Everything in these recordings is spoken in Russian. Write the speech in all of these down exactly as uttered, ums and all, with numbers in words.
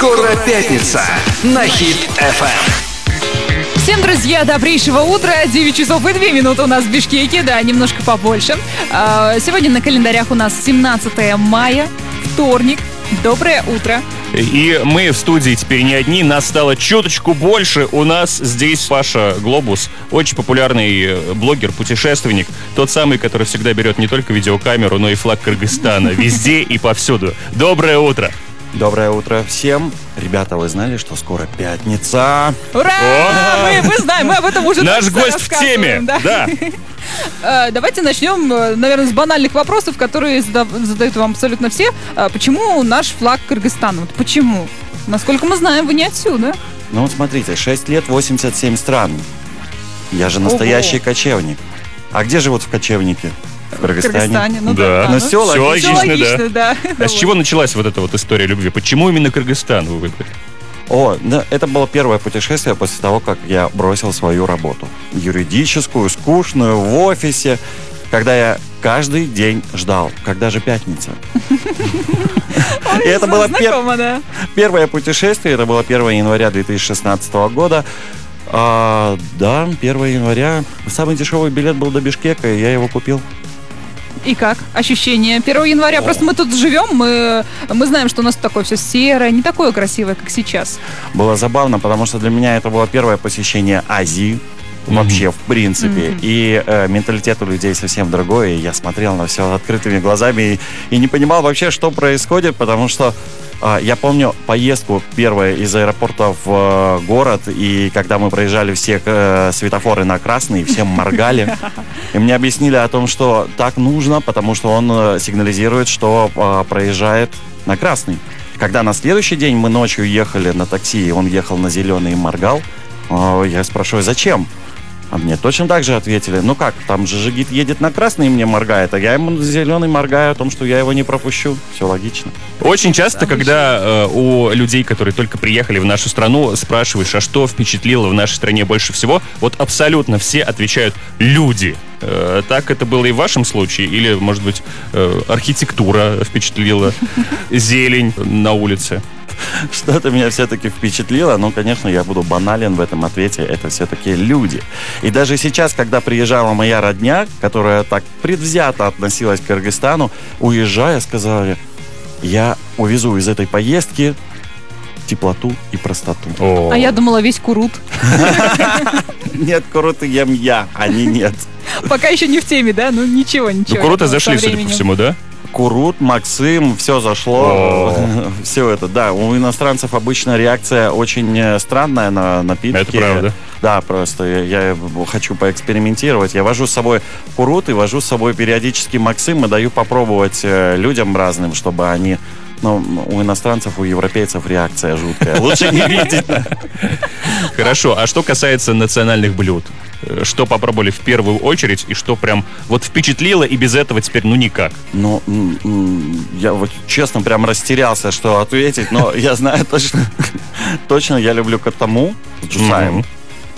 Скоро пятница на Хит эф эм. Всем, друзья, добрейшего утра. девять часов и две минуты у нас в Бишкеке, да, немножко побольше. Сегодня на календарях у нас семнадцатое мая, вторник. Доброе утро. И мы в студии теперь не одни, нас стало чуточку больше. У нас здесь Паша Глобус, очень популярный блогер, путешественник. Тот самый, который всегда берет не только видеокамеру, но и флаг Кыргызстана везде и повсюду. Доброе утро. Доброе утро всем. Ребята, вы знали, что скоро пятница? Ура! Мы, мы знаем, мы об этом уже Наш гость в теме. Да. да. Давайте начнем, наверное, с банальных вопросов, которые задают вам абсолютно все. Почему наш флаг Кыргызстана? Вот почему? Насколько мы знаем, вы не отсюда. Ну вот смотрите, шесть лет, восемьдесят семь стран. Я же настоящий Ого. кочевник. А где живут в кочевнике? В Кыргызстане. Кыргызстане, ну Да. да. Ну, ну, все Все логично. логично, логично, да. А с чего началась вот эта вот история любви? Почему именно Кыргызстан вы выбрали? О, да, это было первое путешествие после того, как я бросил свою работу. Юридическую, скучную, в офисе. Когда я каждый день ждал, когда же пятница. И это было знакомо, да. первое путешествие, это было первое января две тысячи шестнадцатого года. А, да, первого января. Самый дешевый билет был до Бишкека, и я его купил. И как? Ощущения первого января? О. Просто мы тут живем, мы, мы знаем, что у нас такое все серое, не такое красивое, как сейчас. Было забавно, потому что для меня это было первое посещение Азии. Mm-hmm. Вообще, в принципе. Mm-hmm. И э, менталитет у людей совсем другой. И я смотрел на все открытыми глазами и, и не понимал вообще, что происходит, потому что э, я помню поездку первую из аэропорта в э, город, и когда мы проезжали все э, светофоры на красный, всем моргали. И мне объяснили о том, что так нужно, потому что он э, сигнализирует, что э, проезжает на красный. Когда на следующий день мы ночью ехали на такси, и он ехал на зеленый и моргал, э, я спрашиваю, зачем? А мне точно так же ответили, ну как, там же Жигит едет на красный и мне моргает, а я ему на зеленый моргаю о том, что я его не пропущу. Все логично. Очень часто, когда э, у людей, которые только приехали в нашу страну, спрашиваешь, а что впечатлило в нашей стране больше всего, вот абсолютно все отвечают «люди». Э, так это было и в вашем случае? Или, может быть, э, архитектура впечатлила, зелень на улице? Что-то меня все-таки впечатлило, но, конечно, я буду банален в этом ответе, это все-таки люди. И даже сейчас, когда приезжала моя родня, которая так предвзято относилась к Кыргызстану, уезжая, сказали, я увезу из этой поездки теплоту и простоту. О. А я думала, весь Курут. Нет, куруты ем я, они нет. Пока еще не в теме, да? Ну ничего, ничего. Ну, круто зашли, судя по всему, да? Курут, Максим, все зашло. Все это, да. У иностранцев обычно реакция очень странная на напитки. Это правда. Да, просто я, я хочу поэкспериментировать. Я вожу с собой Курут и вожу с собой периодически Максим и даю попробовать людям разным, чтобы они... Ну, у иностранцев, у европейцев реакция жуткая. Лучше не видеть. Хорошо. А что касается национальных блюд? Что попробовали в первую очередь и что прям вот впечатлило и без этого теперь ну никак? Ну, я вот честно прям растерялся, что ответить, но я знаю точно, точно я люблю катаму с джусаем. Mm-hmm.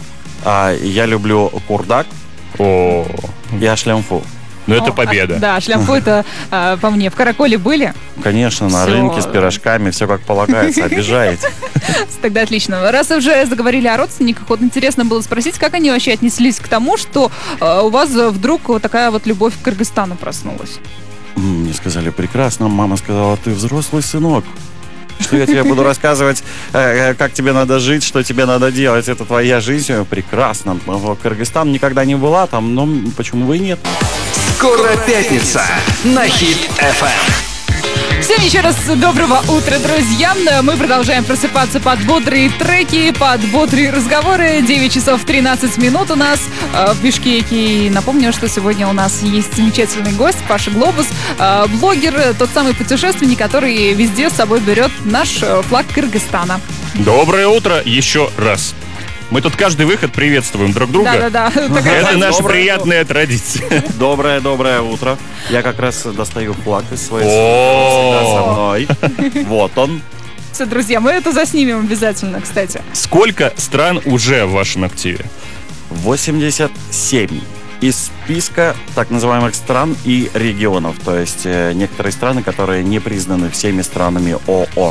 А, я люблю курдак. О. И ашлямфу. Ну, это победа. А, да, шлямфу это а, по мне. В Караколе были? Конечно, на Все. рынке с пирожками, все как полагается, обижаете. Тогда отлично. Раз уже заговорили о родственниках, вот интересно было спросить, как они вообще отнеслись к тому, что а, у вас вдруг вот такая вот любовь к Кыргызстану проснулась? Мне сказали, прекрасно. Мама сказала, ты взрослый сынок. Что я тебе буду рассказывать, как тебе надо жить, что тебе надо делать. Это твоя жизнь. Прекрасно. Кыргызстан никогда не была там, но почему бы и нет? Скоро пятница на Хит эф эм. Всем еще раз доброго утра, друзья. Мы продолжаем просыпаться под бодрые треки, под бодрые разговоры. девять часов тринадцать минут у нас в Бишкеке. И напомню, что сегодня у нас есть замечательный гость, Паша Глобус, блогер, тот самый путешественник, который везде с собой берет наш флаг Кыргызстана. Доброе утро еще раз. Мы тут каждый выход приветствуем друг друга. Да-да-да. Это наша приятная традиция. Доброе-доброе утро. Я как раз достаю флаг из своей страны со мной. Вот он. Все, друзья, мы это заснимем обязательно, кстати. Сколько стран уже в вашем активе? восемьдесят семь. Из списка так называемых стран и регионов. То есть э, некоторые страны, которые не признаны всеми странами ООН.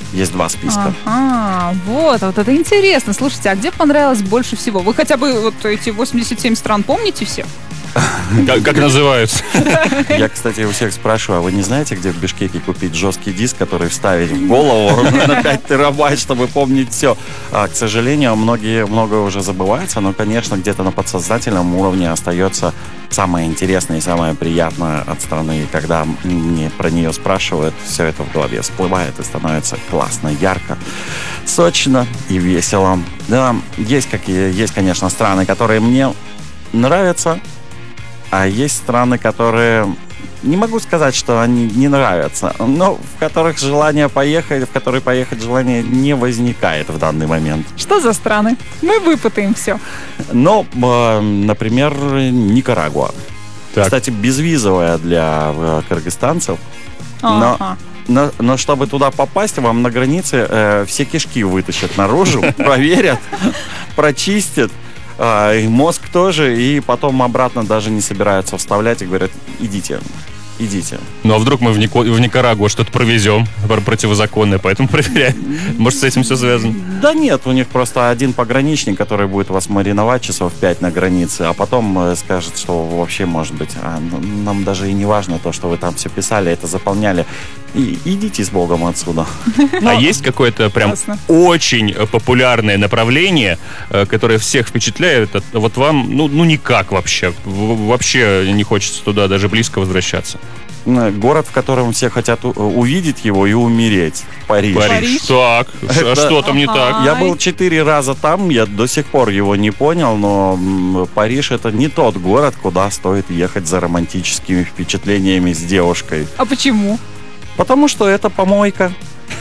Есть два списка. Ага, вот, вот это интересно. Слушайте, а где понравилось больше всего? Вы хотя бы вот эти восемьдесят семь стран помните все? Как, как называются? Я, кстати, у всех спрашиваю, а вы не знаете, где в Бишкеке купить жесткий диск, который вставить в голову на пять терабайт, чтобы помнить все? А, к сожалению, многие, многое уже забывается, но, конечно, где-то на подсознательном уровне остается самое интересное и самое приятное от страны. И когда мне про нее спрашивают, все это в голове всплывает и становится классно, ярко, сочно и весело. Да, есть, какие, есть, конечно, страны, которые мне нравятся, а есть страны, которые, не могу сказать, что они не нравятся, но в которых желание поехать, в которые поехать желание не возникает в данный момент. Что за страны? Мы выпытаем все. Но, э, например, Никарагуа. Так. Кстати, безвизовая для э, кыргызстанцев. Но, Ага. но, но чтобы туда попасть, вам на границе э, все кишки вытащат наружу, проверят, прочистят. А, и мозг тоже, и потом обратно даже не собираются вставлять и говорят, идите, идите. Ну а вдруг мы в, Нико- в Никарагуа что-то провезем пр- противозаконное, поэтому проверяем. Может, с этим все связано? Да нет, у них просто один пограничник, который будет вас мариновать часов пять на границе, а потом э, скажет, что вообще, может быть, а, ну, нам даже и не важно то, что вы там все писали, это заполняли. И идите с Богом отсюда. А есть какое-то прям Классно. очень э, популярное направление, э, которое всех впечатляет? А вот вам, ну, ну никак вообще. В- Вообще не хочется туда даже близко возвращаться. М, Город, в котором все хотят у- увидеть его и умереть. Париж. Париж. Париж. Так, ш- а Это- что там не Ага. так? Я был четыре раза там, я до сих пор его не понял, но м, Париж — это не тот город, куда стоит ехать за романтическими впечатлениями с девушкой. А почему? Потому что это помойка.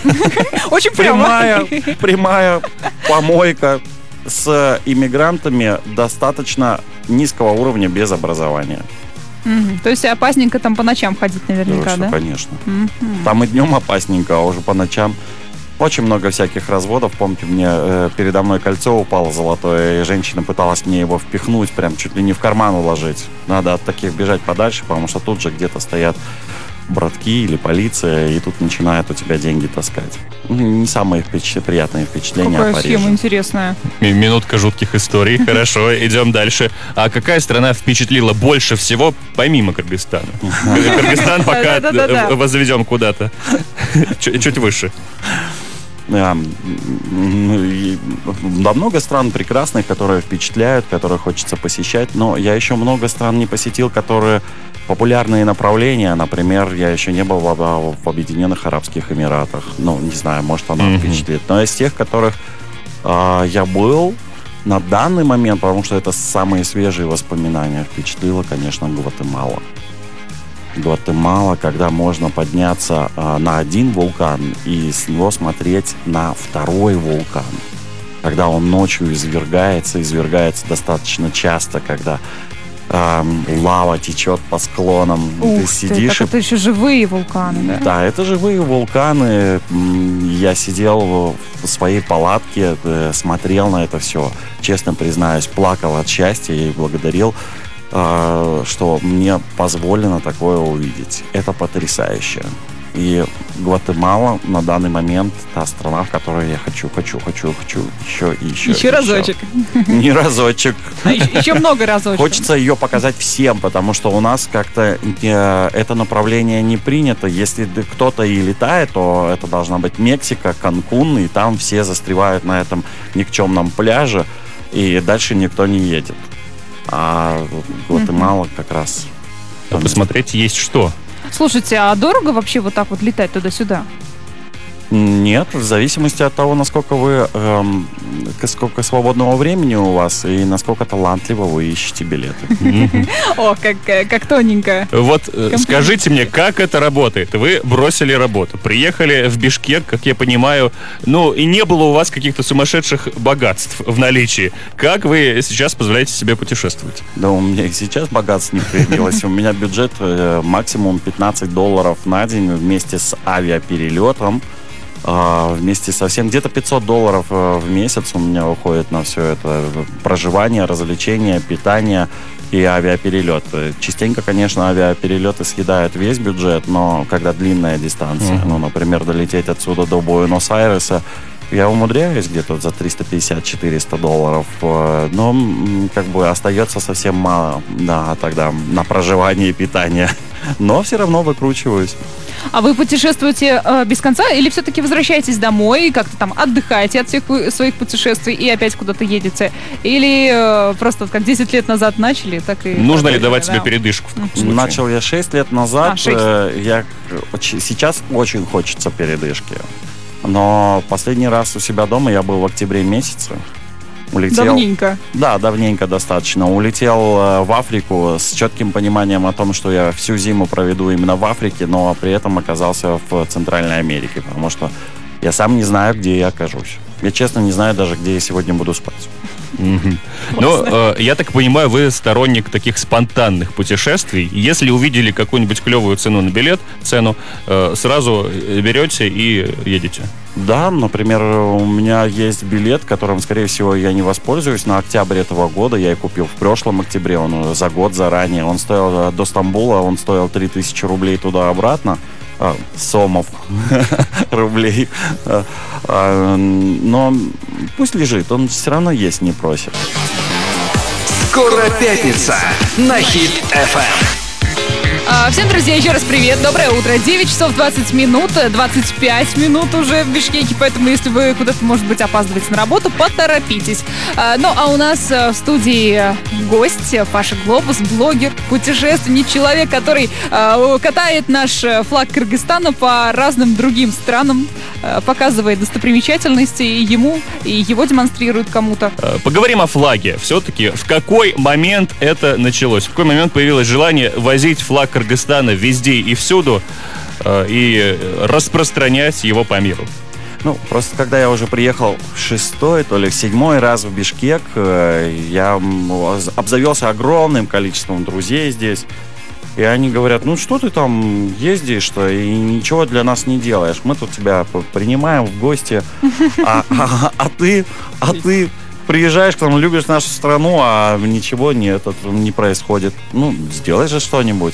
Очень прямо. Прямая, прямая помойка с иммигрантами достаточно низкого уровня без образования. Мгм. То есть опасненько там по ночам ходить наверняка, Что, да? конечно. Мгм. Там и днем опасненько, а уже по ночам очень много всяких разводов. Помните, мне э, передо мной кольцо упало золотое, и женщина пыталась мне его впихнуть, прям чуть ли не в карман уложить. Надо от таких бежать подальше, потому что тут же где-то стоят братки или полиция, и тут начинают у тебя деньги таскать. Не самые впечат- приятные впечатления Какая о Париже. схема интересная. Ми- Минутка жутких историй. Хорошо, идем дальше. А какая страна впечатлила больше всего, помимо Кыргызстана? Кыргызстан пока Да-да-да-да. э, возведем куда-то. Чуть чуть выше. Да, м, и, да, много стран прекрасных, которые впечатляют, которые хочется посещать, но я еще много стран не посетил, которые популярные направления. Например, я еще не был в, в- в Объединенных Арабских Эмиратах. Ну, не знаю, может, оно Мгм. впечатлит. Но из тех, которых а, я был на данный момент, потому что это самые свежие воспоминания, впечатлило, конечно, Гватемала. Гватемала, когда можно подняться а, на один вулкан и с него смотреть на второй вулкан. Когда он ночью извергается, извергается достаточно часто, когда ам, лава течет по склонам. Ух ты ты, сидишь так и это еще живые вулканы, да? да, это живые вулканы. М, Я сидел в своей палатке, э, смотрел на это все. Честно признаюсь, плакал от счастья и благодарил, э, что мне позволено такое увидеть. Это потрясающе. И Гватемала на данный момент та страна, в которой я хочу, хочу, хочу, хочу еще и еще. Еще разочек. Не разочек. А еще, еще много разочков. Хочется ее показать всем, потому что у нас как-то э, это направление не принято. Если д- кто-то и летает, то это должна быть Мексика, Канкун, и там все застревают на этом никчемном пляже, и дальше никто не едет. А Гватемала как раз... А посмотреть есть что. Слушайте, а дорого вообще вот так вот летать туда-сюда? Нет, в зависимости от того, насколько вы, эм, к- сколько свободного времени у вас и насколько талантливо вы ищете билеты. О, как, э, как тоненько. Вот э, скажите мне, как это работает? Вы бросили работу, приехали в Бишкек, как я понимаю, ну и не было у вас каких-то сумасшедших богатств в наличии. Как вы сейчас позволяете себе путешествовать? Да у меня и сейчас богатств не появилось. У меня бюджет э, максимум пятнадцать долларов на день вместе с авиаперелетом. А, вместе со всем где-то пятьсот долларов э, в месяц у меня уходит на все это проживание, развлечение, питание. и авиаперелеты. Частенько, конечно, авиаперелеты съедают весь бюджет, но когда длинная дистанция, mm-hmm. ну, например, долететь отсюда до Буэнос-Айреса, я умудряюсь где-то за триста пятьдесят - четыреста долларов, но как бы остается совсем мало, да, тогда на проживание и питание. Но все равно выкручиваюсь. А вы путешествуете э, без конца или все-таки возвращаетесь домой, как-то там отдыхаете от всех своих путешествий и опять куда-то едете? Или э, просто как десять лет назад начали, так и... Нужно ли давать да. себе передышку в каком случае? Начал я шесть лет назад. А, шесть. Э, я, сейчас очень хочется передышки. Но последний раз у себя дома я был в октябре месяце. Улетел, давненько. Да, давненько достаточно. Улетел э, в Африку с четким пониманием о том, что я всю зиму проведу именно в Африке, но при этом оказался в Центральной Америке, потому что я сам не знаю, где я окажусь. Я честно не знаю даже, где я сегодня буду спать. Mm-hmm. Ну, э, я так понимаю, вы сторонник таких спонтанных путешествий. Если увидели какую-нибудь клевую цену на билет, цену, э, сразу берете и едете. Да, например, у меня есть билет, которым, скорее всего, я не воспользуюсь. На октябрь этого года я и купил в прошлом октябре, он за год заранее. Он стоил до Стамбула, он стоил три тысячи рублей туда-обратно. А, сомов рублей. А, а, но пусть лежит, он все равно есть не просит. Скоро пятница на Хит эф эм. Всем, друзья, еще раз привет, доброе утро. девять часов двадцать минут, двадцать пять минут уже в Бишкеке, поэтому если вы куда-то, может быть, опаздываете на работу, поторопитесь. Ну, а у нас в студии гость Паша Глобус, блогер, путешественник, человек, который катает наш флаг Кыргызстана по разным другим странам, показывает достопримечательности и ему, и его демонстрирует кому-то. Поговорим о флаге. Все-таки в какой момент это началось? В какой момент появилось желание возить флаг Кыргызстана везде и всюду э, и распространять его по миру? Ну, просто когда я уже приехал в шестой, то ли в седьмой раз в Бишкек, э, я обзавелся огромным количеством друзей здесь. И они говорят, ну что ты там ездишь-то и ничего для нас не делаешь? Мы тут тебя принимаем в гости, а, а, а ты, а ты приезжаешь к нам, любишь нашу страну, а ничего не, это, не происходит. Ну, сделай же что-нибудь.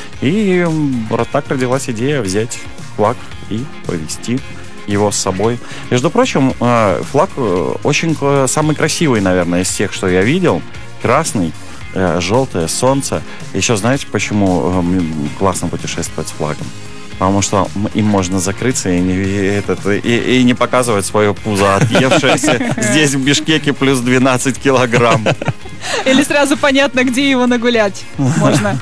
И вот так родилась идея взять флаг и повезти его с собой. Между прочим, флаг очень самый красивый, наверное, из тех, что я видел. Красный, желтое солнце. Еще знаете, почему классно путешествовать с флагом? Потому что им можно закрыться и не, этот, и, и не показывать свое пузо отъевшееся. Здесь в Бишкеке плюс двенадцать килограмм. Или сразу понятно, где его нагулять можно.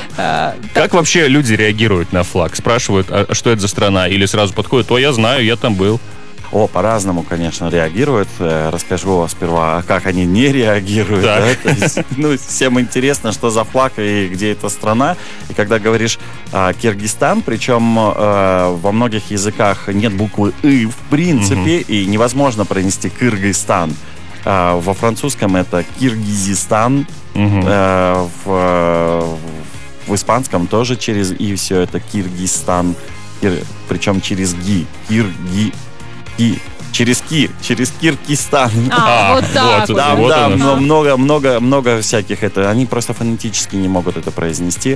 Как вообще люди реагируют на флаг? Спрашивают, а что это за страна? Или сразу подходят, о, я знаю, я там был. О, по-разному, конечно, реагируют. Расскажу сперва, как они не реагируют. Да? То есть, ну, всем интересно, что за флаг и где эта страна. И когда говоришь а, Киргизстан, причем а, во многих языках нет буквы «ы» в принципе, угу. и невозможно пронести Кыргызстан. А, во французском это Киргизистан. Угу. А, в, в испанском тоже через «и» все это Киргизстан. Кир, причем через «ги». Кирги. И через Ки, через Киргизстан. А, вот так. Вот, да, вот да, много, много, много всяких это. Они просто фонетически не могут это произнести.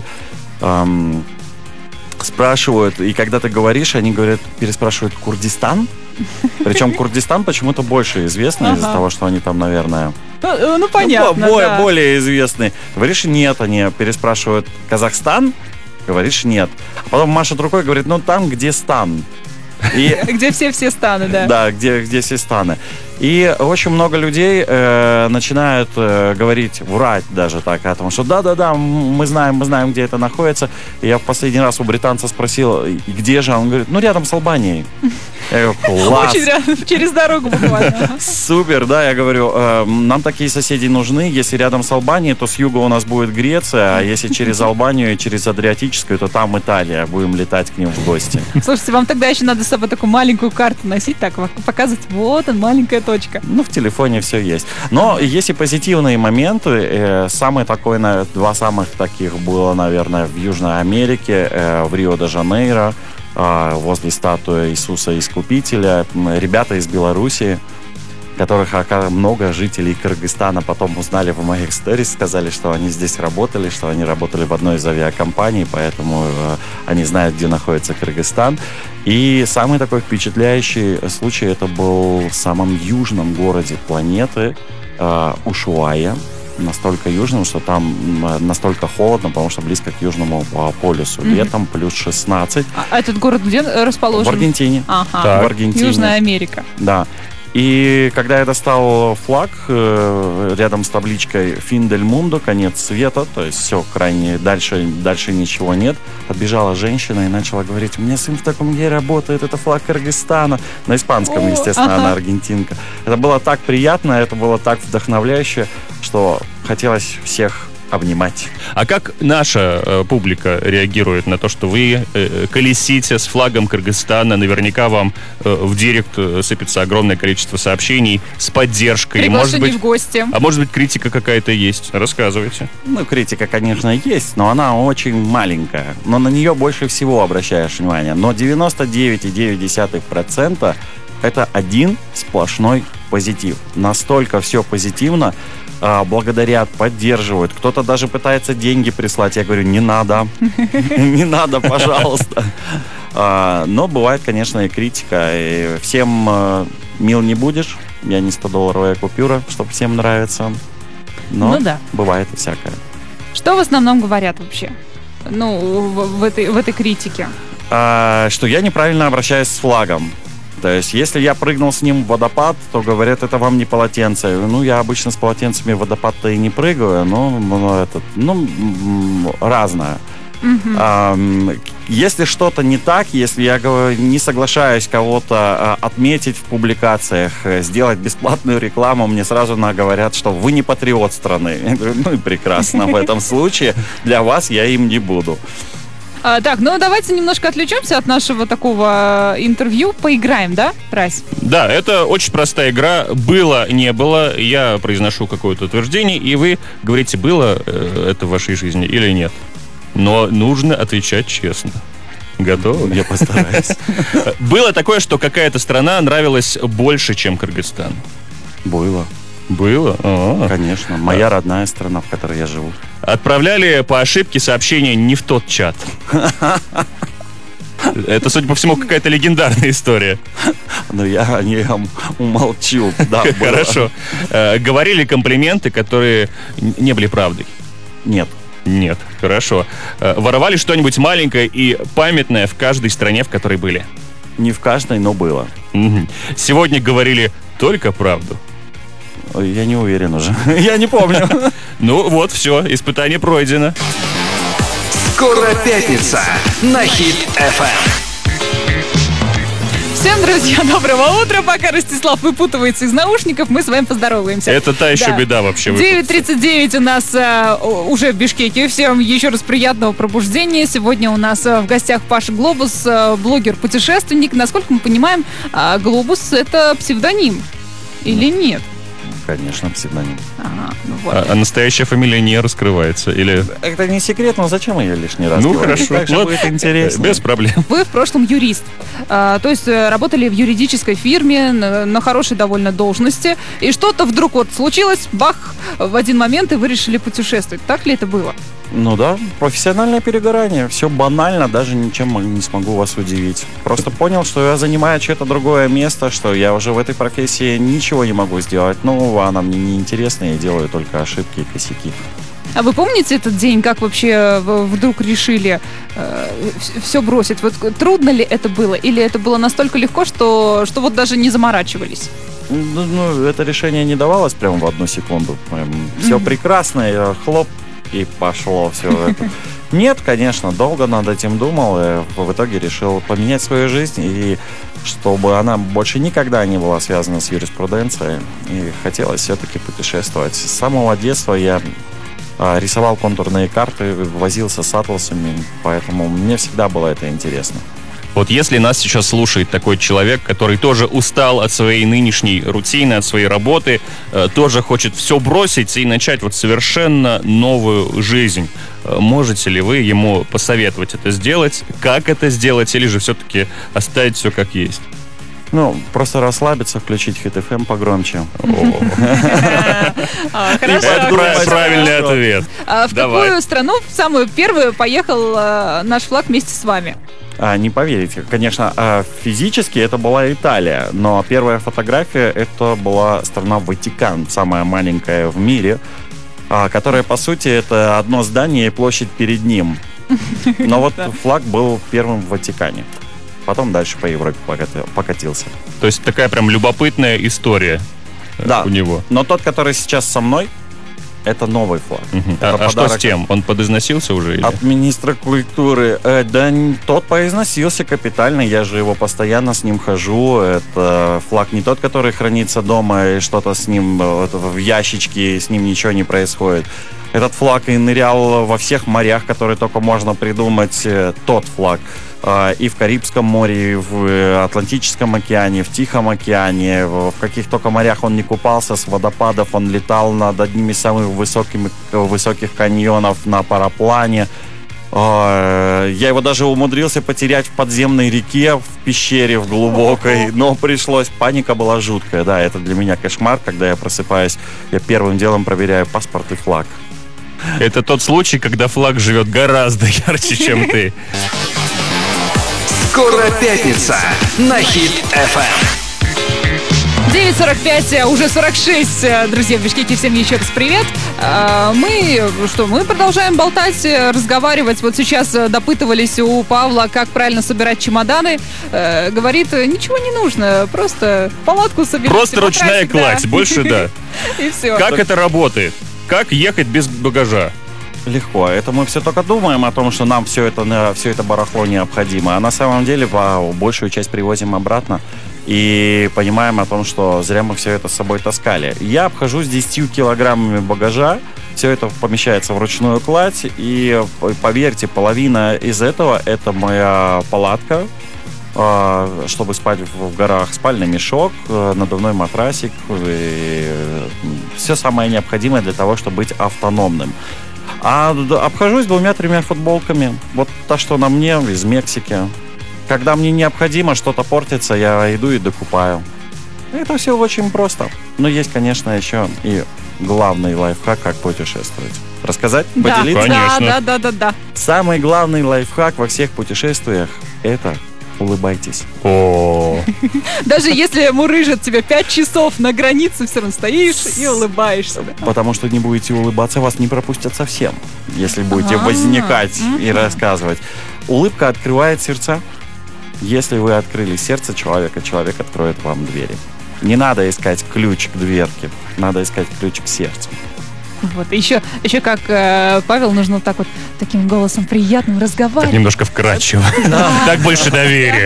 Эм, спрашивают, и когда ты говоришь, они говорят, переспрашивают Курдистан. Причем Курдистан почему-то больше известный ага. из-за того, что они там, наверное... Ну, ну понятно, ну, да. более известный. Говоришь, нет, они переспрашивают Казахстан. Говоришь, нет. А потом машет рукой и говорит, ну там, где стан. И, где все-все станы, да. Да, где, где все станы. И очень много людей э, начинают э, говорить, врать даже так о том, что да-да-да, мы знаем, мы знаем, где это находится. И я в последний раз у британца спросил, где же? Он говорит, ну рядом с Албанией. Я говорю, класс. Очень рядом, через дорогу буквально. Супер, да, я говорю, э, нам такие соседи нужны. Если рядом с Албанией, то с юга у нас будет Греция, а если через Албанию и через Адриатическую, то там Италия. Будем летать к ним в гости. Слушайте, вам тогда еще надо с собой такую маленькую карту носить, так показывать, вот он, маленькая точка. Ну, в телефоне все есть. Но есть и позитивные моменты. Э, самый такой, на, два самых таких было, наверное, в Южной Америке, э, в Рио-де-Жанейро, э, возле статуи Иисуса Искупителя. Ребята из Белоруссии которых ока- много жителей Кыргызстана потом узнали в моих сторис, сказали, что они здесь работали, что они работали в одной из авиакомпаний, поэтому э, они знают, где находится Кыргызстан. И самый такой впечатляющий случай, это был в самом южном городе планеты, э, Ушуая. Настолько южным, что там настолько холодно, потому что близко к Южному полюсу. Mm-hmm. Летом плюс шестнадцать. А этот город где расположен? В Аргентине. Ага. В Аргентине. Южная Америка. Да. И когда я достал флаг э, рядом с табличкой «Фин дель Мундо», конец света, то есть все крайне, дальше, дальше ничего нет, подбежала женщина и начала говорить: у меня сын в таком деле работает, это флаг Кыргызстана. На испанском, О, естественно, ага. она аргентинка. Это было так приятно, это было так вдохновляюще, что хотелось всех обнимать. А как наша э, публика реагирует на то, что вы э, колесите с флагом Кыргызстана? Наверняка вам э, в директ э, сыпется огромное количество сообщений с поддержкой. Приглашение Может быть, в гости. а может быть, критика какая-то есть? Рассказывайте. Ну, критика, конечно, есть, но она очень маленькая. Но на нее больше всего обращаешь внимание. Но девяносто девять целых девять десятых процента это один сплошной позитив. Настолько все позитивно, благодарят, поддерживают. Кто-то даже пытается деньги прислать. Я говорю: не надо, не надо, пожалуйста. Но бывает, конечно, и критика. И всем мил не будешь. Я не сто-долларовая купюра, чтобы всем нравится. Но Ну да. бывает и всякое. Что в основном говорят вообще? Ну, в, в этой, в этой критике. А, что я неправильно обращаюсь с флагом. То есть, если я прыгнул с ним в водопад, то говорят: это вам не полотенце. Ну, я обычно с полотенцами в водопад-то и не прыгаю, но, но это, ну, разное. Мгм. А, если что-то не так, если я говорю, не соглашаюсь кого-то а, отметить в публикациях, э, сделать бесплатную рекламу, мне сразу на- говорят, что вы не патриот страны. Я говорю: ну и прекрасно, в этом случае для вас я им не буду. А, так, ну давайте немножко отвлечемся от нашего такого э, интервью. Поиграем, да, Райс? Да, это очень простая игра. Было, не было. Я произношу какое-то утверждение, и вы говорите, было э, это в вашей жизни или нет. Но нужно отвечать честно. Готовы? Я постараюсь. Было такое, что какая-то страна нравилась больше, чем Кыргызстан? Было, Было? А. конечно. Моя родная страна, в которой я живу. Отправляли по ошибке сообщение не в тот чат. Это, судя по всему, какая-то легендарная история. Но я о ней ум- умолчу. Да, было. Хорошо. Э, Говорили комплименты, которые н- не были правдой? Нет. Нет. Хорошо. Э, Воровали что-нибудь маленькое и памятное в каждой стране, в которой были? Не в каждой, но было. Мгм. Сегодня говорили только правду. Ой, я не уверен уже. Я не помню. Ну вот, все, испытание пройдено. Скоро пятница на Хит эф эм. Всем, друзья, доброго утра. Пока Ростислав выпутывается из наушников, мы с вами поздороваемся. Это та еще Да. беда вообще. девять тридцать девять у нас а, уже в Бишкеке. Всем еще раз приятного пробуждения. Сегодня у нас а, в гостях Паша Глобус, а, блогер-путешественник. Насколько мы понимаем, а, Глобус — это псевдоним или нет? Конечно, псевдоним. Ага, ну вот. А, а настоящая фамилия не раскрывается? Или... Это не секрет, но зачем ее лишний раз Ну, говорить? хорошо. Так же Вот, будет интересно. Без проблем. Вы в прошлом юрист, а, то есть э, работали в юридической фирме на, на хорошей довольно должности, и что-то вдруг вот случилось, бах, в один момент, и вы решили путешествовать. Так ли это было? Ну да, профессиональное перегорание. Все банально, даже ничем не смогу вас удивить. Просто понял, что я занимаю чье-то другое место, что я уже в этой профессии ничего не могу сделать. Ну, она мне не интересна, я делаю только ошибки и косяки. А вы помните этот день, как вообще в- вдруг решили все бросить? Вот трудно ли это было? Или это было настолько легко, что, что вот даже не заморачивались? Ну, ну, это решение не давалось прямо в одну секунду. Все прекрасно, я хлоп, и пошло все это. Нет, конечно, долго над этим думал, и в итоге решил поменять свою жизнь, и чтобы она больше никогда не была связана с юриспруденцией, и хотелось все-таки путешествовать. С самого детства я а, рисовал контурные карты, возился с атласами, поэтому мне всегда было это интересно. Вот если нас сейчас слушает такой человек, который тоже устал от своей нынешней рутины, от своей работы, э, тоже хочет все бросить и начать вот совершенно новую жизнь, э, можете ли вы ему посоветовать это сделать? Как это сделать? Или же все-таки оставить все как есть? Ну, просто расслабиться, включить Хит эф эм погромче. А, Хорошо. Это думать, правильный хорошо. ответ. А В Давай. какую страну в самую первую поехал э, наш флаг вместе с вами? А, не поверите, конечно, а, физически это была Италия, но первая фотография это была страна Ватикан, самая маленькая в мире, а, которая, по сути, это одно здание и площадь перед ним. Но вот флаг был первым в Ватикане. Потом дальше по Европе покати- покатился. То есть такая прям любопытная история э, Да. у него. Но тот, который сейчас со мной, это новый флаг. Мгм. Это А, а что с подарок тем? Он подизносился уже? или? От министра культуры. Э, да н- тот поизносился капитально, я же его постоянно с ним хожу. Это флаг не тот, который хранится дома и что-то с ним э, вот в ящичке, и с ним ничего не происходит. Этот флаг и нырял во всех морях, которые только можно придумать. Э, Тот флаг. Э, И в Карибском море, и в э, Атлантическом океане, в Тихом океане. В в каких только морях он не купался, с водопадов он летал над одними из самых высокими, высоких каньонов на параплане. Э, Я его даже умудрился потерять в подземной реке, в пещере, в глубокой, но пришлось, паника была жуткая, да, это для меня кошмар, когда я просыпаюсь, я первым делом проверяю паспорт и флаг. Это тот случай, когда флаг живет гораздо ярче, чем ты. Скоро пятница на Хит эф эм. девять сорок пять, уже сорок шесть, друзья, в Бишкеке, всем еще раз привет. А, Мы, что, мы продолжаем болтать, разговаривать. Вот сейчас допытывались у Павла, как правильно собирать чемоданы. Э, Говорит, ничего не нужно, просто палатку соберите. Просто ручная матрасик, да. кладь, больше да. И все. Как это работает? Как ехать без багажа? Легко. Это мы все только думаем о том, что нам все это, на- все это барахло необходимо. А на самом деле вау, большую часть привозим обратно и понимаем о том, что зря мы все это с собой таскали. Я обхожусь десятью килограммами багажа. Все это помещается в ручную кладь. И поверьте, половина из этого это моя палатка, э, чтобы спать в в горах, спальный мешок, э, надувной матрасик. Все самое необходимое для того, чтобы быть автономным. А д- обхожусь двумя-тремя футболками. Вот то, что на мне, из Мексики. Когда мне необходимо, что-то портится, я иду и докупаю. Это все очень просто. Но есть, конечно, еще и главный лайфхак, как путешествовать. Рассказать? Да, Поделиться? да, Конечно. да, да, да, да. Самый главный лайфхак во всех путешествиях – это улыбайтесь. О, Даже если мурыжат тебя пять часов на границе, все равно стоишь и улыбаешься. Потому что не будете улыбаться, вас не пропустят совсем, если будете А, возникать и мгм. рассказывать. Улыбка открывает сердца. Если вы открыли сердце человека, человек откроет вам двери. Не надо искать ключ к дверке, надо искать ключ к сердцу. Вот, еще, еще как э, Павел, нужно вот так вот таким голосом приятным так разговаривать. немножко вкратчиво. Так больше доверия.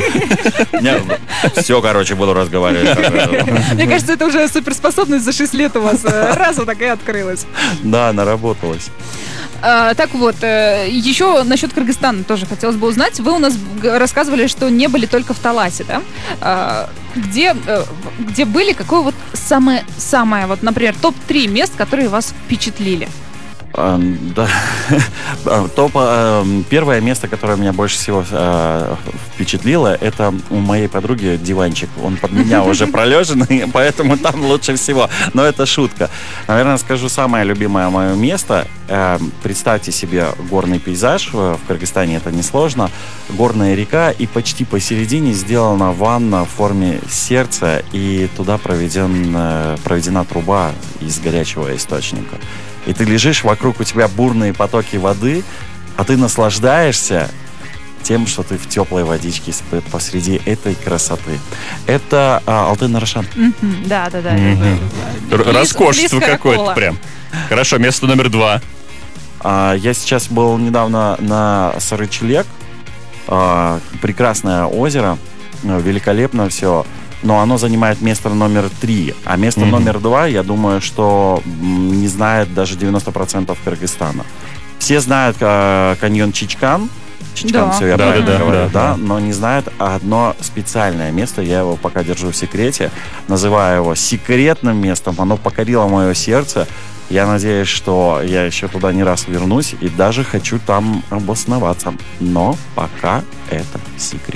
Все, короче, буду разговаривать. Мне кажется, это уже суперспособность за шесть лет у вас э, раз вот так и открылась. Да, наработалась. А, так вот, э, еще насчет Кыргызстана тоже хотелось бы узнать. Вы у нас г- рассказывали, что не были только в Таласе, да? А, где, э, где были, какое вот самое, самое, вот, например, топ три мест, которые вас впечатлили? Эм, Да. Топ, эм, первое место, которое меня больше всего э, впечатлило, это у моей подруги диванчик. Он под меня уже пролеженный, поэтому там лучше всего. Но это шутка. Наверное, скажу самое любимое мое место. Эм, Представьте себе горный пейзаж. В Кыргызстане это несложно. Горная река, и почти посередине сделана ванна в форме сердца, и туда проведен, э, проведена труба из горячего источника. И ты лежишь, вокруг у тебя бурные потоки воды, а ты наслаждаешься тем, что ты в теплой водичке сп- посреди этой красоты. Это а, Алтын-Аршан. Мгм, Да, да, да. Мгм. Р- Близ- Роскошество близ какое-то Каракола. прям. Хорошо, место номер два. А, я сейчас был недавно на Сарычелек. А, прекрасное озеро, а, великолепно все. Но оно занимает место номер три. А место Мгм. номер два, я думаю, что м, не знает даже девяносто процентов Кыргызстана. Все знают а, каньон Чичкан. Чичкан, Да. все, я Да, правильно да, да, говорю, да, да. но не знают одно специальное место. Я его пока держу в секрете. Называю его секретным местом. Оно покорило мое сердце. Я надеюсь, что я еще туда не раз вернусь и даже хочу там обосноваться. Но пока это секрет.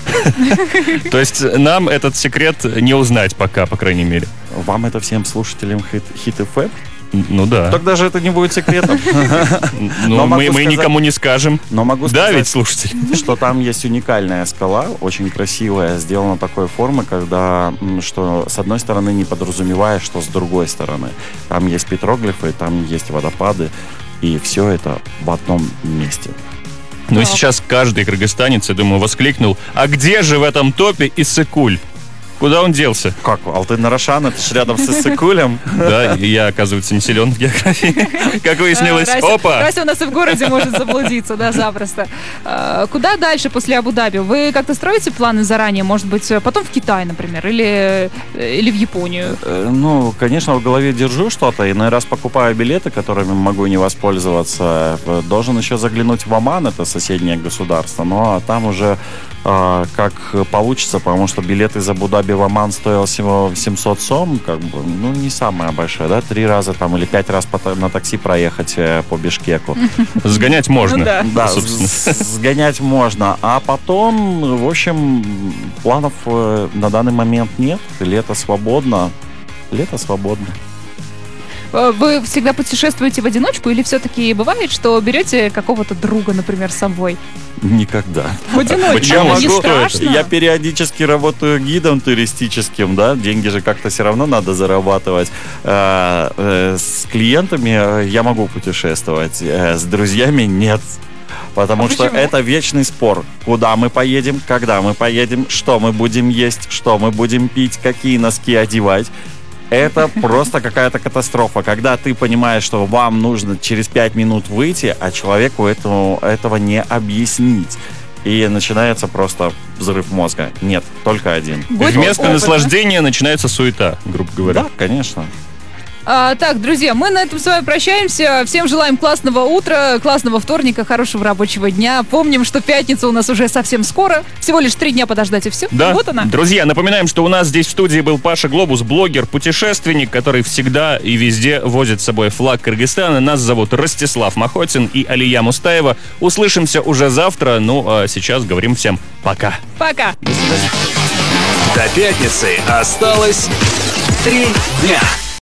То есть нам этот секрет не узнать пока, по крайней мере. Вам это всем слушателям Хит, Хит эф эм? Ну да. Так даже это не будет секретом. Но мы, мы никому не скажем. Но могу да, сказать, ведь, слушатель? Что там есть уникальная скала, очень красивая, сделана такой формы, когда, что с одной стороны не подразумевая, что с другой стороны. Там есть петроглифы, там есть водопады, и все это в одном месте. Ну и сейчас каждый кыргызстанец, я думаю, воскликнул: а где же в этом топе Иссык-Куль? Куда он делся? Как? Алтын-Арашан, это ж рядом с Иссык-Кулем. Да, и я, оказывается, не силен в географии. Как выяснилось. Опа! Рася у нас и в городе может заблудиться, да, запросто. А, куда дальше после Абу-Даби? Вы как-то строите планы заранее? Может быть, потом в Китай, например, или, или в Японию? Ну, конечно, в голове держу что-то, и на раз покупаю билеты, которыми могу не воспользоваться. Должен еще заглянуть в Оман, это соседнее государство, но там уже а, как получится, потому что билет из Абу-Даби в Оман стоил всего семьсот сом, как бы, ну, не самое большое, да, три раза там или пять раз по, на такси проехать э, по Бишкеку. Сгонять можно. Ну, да, да сгонять можно. А потом, в общем, планов э, на данный момент нет. Лето свободно. Лето свободно. Вы всегда путешествуете в одиночку или все-таки бывает, что берете какого-то друга, например, с собой? Никогда. В одиночку. Почему? Не Что это? страшно? Я периодически работаю гидом туристическим, да, деньги же как-то все равно надо зарабатывать. Э, э, с клиентами я могу путешествовать, э, с друзьями нет. Потому А что почему? это вечный спор. Куда мы поедем, когда мы поедем, что мы будем есть, что мы будем пить, какие носки одевать. Это просто какая-то катастрофа. Когда ты понимаешь, что вам нужно через пять минут выйти, а человеку этому, этого не объяснить. И начинается просто взрыв мозга. Нет, только один. Год Вместо опыта. наслаждения начинается суета, грубо говоря. Да, конечно. А, так, друзья, мы на этом с вами прощаемся. Всем желаем классного утра, классного вторника, хорошего рабочего дня. Помним, что пятница у нас уже совсем скоро. Всего лишь три дня подождать, и все. Да. Вот она. Друзья, напоминаем, что у нас здесь в студии был Паша Глобус, блогер, путешественник, который всегда и везде возит с собой флаг Кыргызстана. Нас зовут Ростислав Махотин и Алия Мустаева. Услышимся уже завтра. Ну, а сейчас говорим всем пока. Пока. До пятницы осталось три дня.